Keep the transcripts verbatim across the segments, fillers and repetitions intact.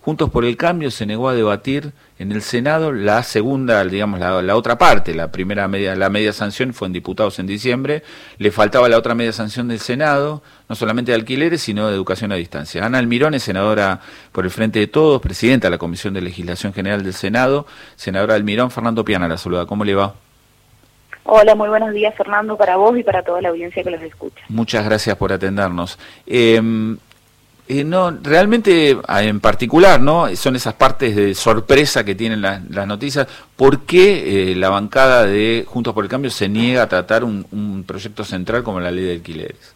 Juntos por el Cambio se negó a debatir en el Senado la segunda, digamos, la, la otra parte. La primera media, la media sanción fue en diputados en diciembre, le faltaba la otra media sanción del Senado, no solamente de alquileres, sino de educación a distancia. Ana Almirón es senadora por el Frente de Todos, presidenta de la Comisión de Legislación General del Senado. Senadora Almirón, Fernando Piana la saluda. ¿Cómo le va? Hola, muy buenos días, Fernando, para vos y para toda la audiencia que los escucha. Muchas gracias por atendernos. Eh, eh, no, realmente, en particular, ¿no? Son esas partes de sorpresa que tienen la, las noticias. ¿Por qué eh, la bancada de Juntos por el Cambio se niega a tratar un, un proyecto central como la ley de alquileres?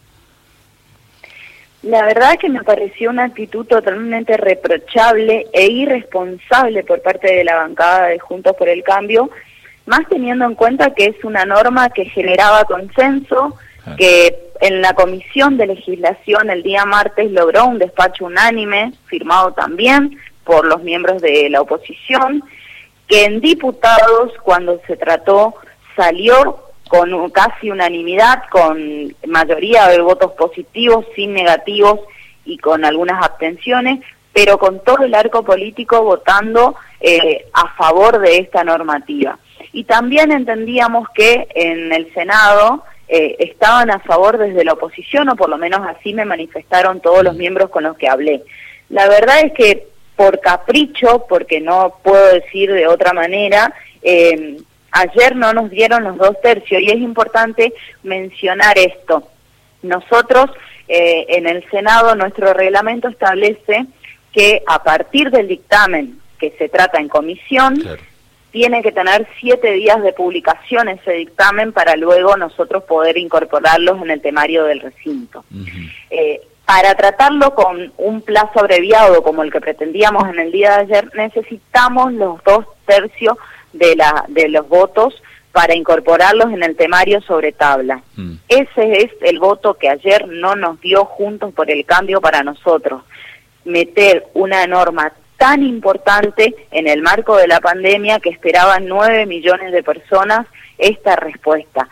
La verdad que me pareció una actitud totalmente reprochable e irresponsable por parte de la bancada de Juntos por el Cambio, más teniendo en cuenta que es una norma que generaba consenso, ah. que en la Comisión de Legislación el día martes logró un despacho unánime, firmado también por los miembros de la oposición, que en diputados, cuando se trató, salió con casi unanimidad, con mayoría de votos positivos, sin negativos y con algunas abstenciones, pero con todo el arco político votando eh, a favor de esta normativa. Y también entendíamos que en el Senado eh, estaban a favor desde la oposición, o por lo menos así me manifestaron todos los miembros con los que hablé. La verdad es que por capricho, porque no puedo decir de otra manera, eh, ayer no nos dieron los dos tercios, y es importante mencionar esto. Nosotros eh, en el Senado, nuestro reglamento establece que a partir del dictamen que se trata en comisión, claro, tiene que tener siete días de publicación ese dictamen para luego nosotros poder incorporarlos en el temario del recinto. Uh-huh. eh, para tratarlo con un plazo abreviado como el que pretendíamos en el día de ayer, necesitamos los dos tercios de, la, de los votos para incorporarlos en el temario sobre tabla. Uh-huh. Ese es el voto que ayer no nos dio Juntos por el Cambio para nosotros. Meter una norma tan importante en el marco de la pandemia que esperaban nueve millones de personas esta respuesta.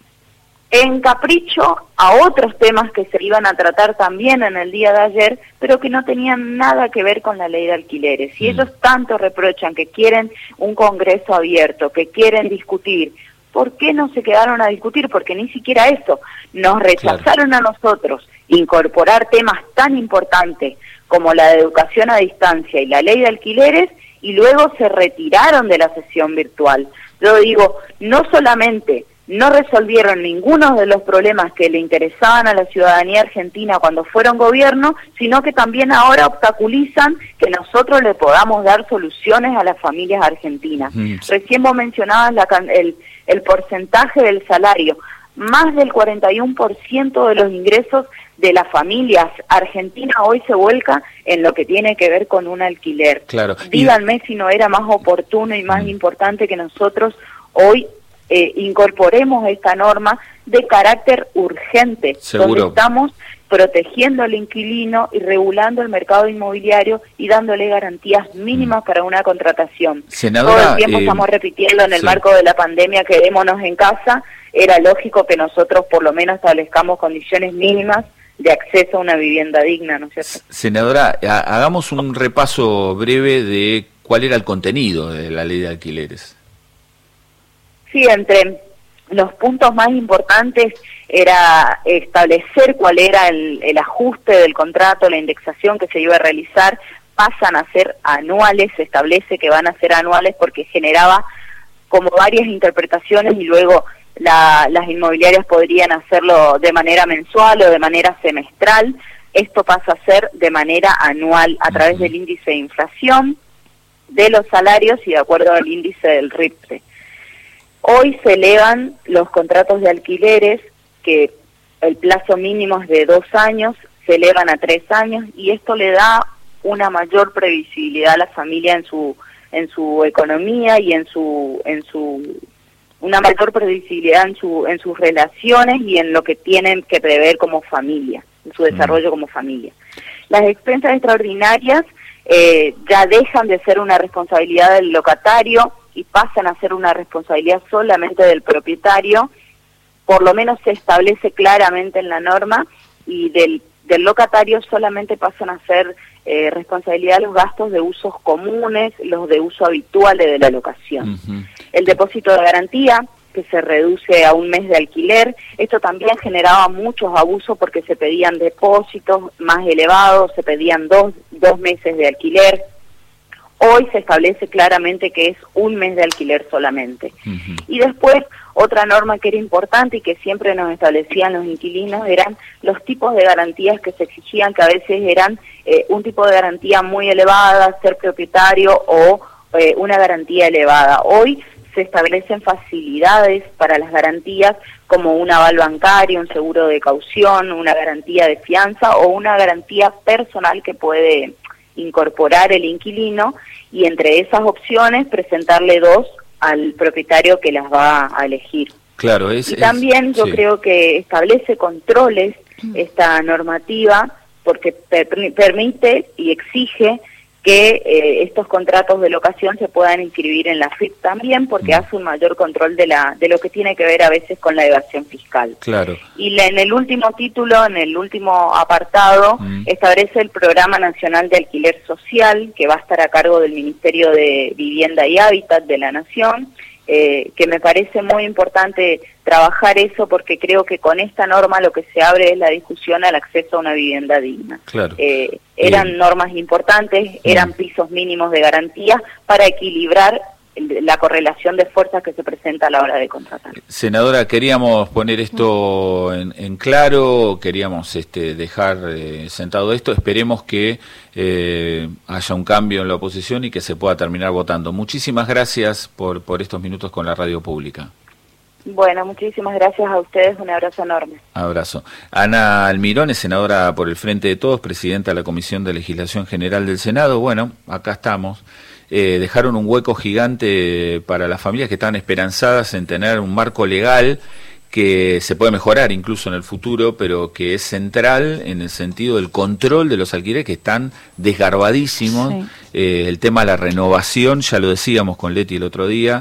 En capricho a otros temas que se iban a tratar también en el día de ayer, pero que no tenían nada que ver con la ley de alquileres. Y ellos tanto reprochan que quieren un congreso abierto, que quieren discutir. ¿Por qué no se quedaron a discutir? Porque ni siquiera eso. Nos rechazaron claro. a nosotros incorporar temas tan importantes como la de educación a distancia y la ley de alquileres, y luego se retiraron de la sesión virtual. Yo digo, no solamente no resolvieron ninguno de los problemas que le interesaban a la ciudadanía argentina cuando fueron gobierno, sino que también ahora obstaculizan que nosotros le podamos dar soluciones a las familias argentinas. Mm. Recién vos mencionabas la, el, el porcentaje del salario. Más del cuarenta y uno por ciento de los ingresos de las familias argentinas hoy se vuelca en lo que tiene que ver con un alquiler. Claro. Díganme si no era más oportuno y más mm. importante que nosotros hoy eh, incorporemos esta norma de carácter urgente, Seguro. donde estamos protegiendo al inquilino y regulando el mercado inmobiliario y dándole garantías mínimas mm. para una contratación. Senadora, todo el tiempo eh, estamos repitiendo en el sí. marco de la pandemia, quedémonos en casa. Era lógico que nosotros por lo menos establezcamos condiciones mínimas de acceso a una vivienda digna, ¿no es cierto? Senadora, hagamos un repaso breve de cuál era el contenido de la ley de alquileres. Sí, entre los puntos más importantes era establecer cuál era el, el ajuste del contrato, la indexación que se iba a realizar. Pasan a ser anuales, se establece que van a ser anuales porque generaba como varias interpretaciones y luego La, las inmobiliarias podrían hacerlo de manera mensual o de manera semestral. Esto pasa a ser de manera anual a través del índice de inflación, de los salarios y de acuerdo al índice del R I P S E. Hoy se elevan los contratos de alquileres, que el plazo mínimo es de dos años, se elevan a tres años, y esto le da una mayor previsibilidad a la familia en su en su economía y en su en su una mayor previsibilidad en su en sus relaciones y en lo que tienen que prever como familia, en su desarrollo como familia. Las expensas extraordinarias eh, ya dejan de ser una responsabilidad del locatario y pasan a ser una responsabilidad solamente del propietario. Por lo menos se establece claramente en la norma, y del, del locatario solamente pasan a ser eh, responsabilidad los gastos de usos comunes, los de uso habitual de la locación. Uh-huh. El depósito de garantía, que se reduce a un mes de alquiler. Esto también generaba muchos abusos porque se pedían depósitos más elevados, se pedían dos, dos meses de alquiler. Hoy se establece claramente que es un mes de alquiler solamente. Uh-huh. Y después, otra norma que era importante y que siempre nos establecían los inquilinos eran los tipos de garantías que se exigían, que a veces eran eh, un tipo de garantía muy elevada, ser propietario o eh, una garantía elevada. Hoy se establecen facilidades para las garantías como un aval bancario, un seguro de caución, una garantía de fianza o una garantía personal que puede incorporar el inquilino, y entre esas opciones presentarle dos al propietario que las va a elegir. Claro, es, y también es, yo sí. creo que establece controles esta normativa porque per permite y exige que eh, estos contratos de locación se puedan inscribir en la F I P también, porque mm. hace un mayor control de la de lo que tiene que ver a veces con la evasión fiscal. Claro. Y la, en el último título, en el último apartado, mm. establece el Programa Nacional de Alquiler Social, que va a estar a cargo del Ministerio de Vivienda y Hábitat de la Nación, eh, que me parece muy importante trabajar eso porque creo que con esta norma lo que se abre es la discusión al acceso a una vivienda digna. Claro. Eh, eran eh. normas importantes, eran mm. pisos mínimos de garantía para equilibrar la correlación de fuerzas que se presenta a la hora de contratar. Senadora, queríamos poner esto en, en claro, queríamos este, dejar eh, sentado esto, esperemos que eh, haya un cambio en la oposición y que se pueda terminar votando. Muchísimas gracias por, por estos minutos con la radio pública. Bueno, muchísimas gracias a ustedes, un abrazo enorme. Abrazo. Ana Almirón es senadora por el Frente de Todos, presidenta de la Comisión de Legislación General del Senado. Bueno, acá estamos. Eh, dejaron un hueco gigante para las familias que estaban esperanzadas en tener un marco legal que se puede mejorar incluso en el futuro, pero que es central en el sentido del control de los alquileres que están desgarbadísimos. Sí. Eh, el tema de la renovación, ya lo decíamos con Leti el otro día,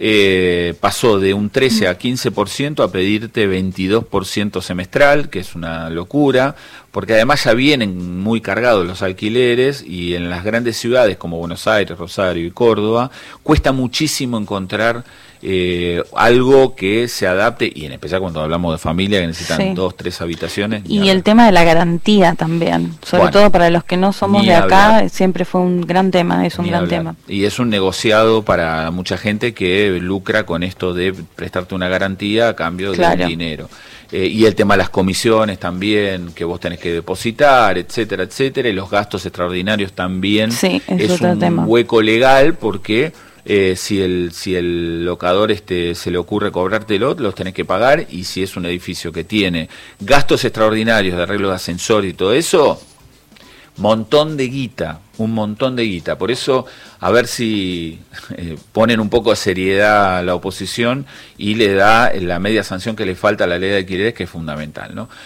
eh, pasó de un trece a quince por ciento a pedirte veintidós por ciento semestral, que es una locura, porque además ya vienen muy cargados los alquileres y en las grandes ciudades como Buenos Aires, Rosario y Córdoba, cuesta muchísimo encontrar eh, algo que se adapte, y en especial cuando hablamos de familia que necesitan sí. dos, tres habitaciones. Y el tema de la garantía también, sobre bueno, todo para los que no somos de acá, hablar. siempre fue un gran tema, es un gran hablar. tema. Y es un negociado para mucha gente que lucra con esto de prestarte una garantía a cambio claro. de dinero. Eh, y el tema de las comisiones también, que vos tenés que depositar, etcétera, etcétera, y los gastos extraordinarios también sí, es, es un tema. hueco legal porque eh, si el si el locador este se le ocurre cobrártelo, los tenés que pagar, y si es un edificio que tiene gastos extraordinarios de arreglo de ascensor y todo eso, montón de guita, un montón de guita. Por eso, a ver si eh, ponen un poco de seriedad a la oposición y le da la media sanción que le falta a la ley de alquileres, que es fundamental, ¿no?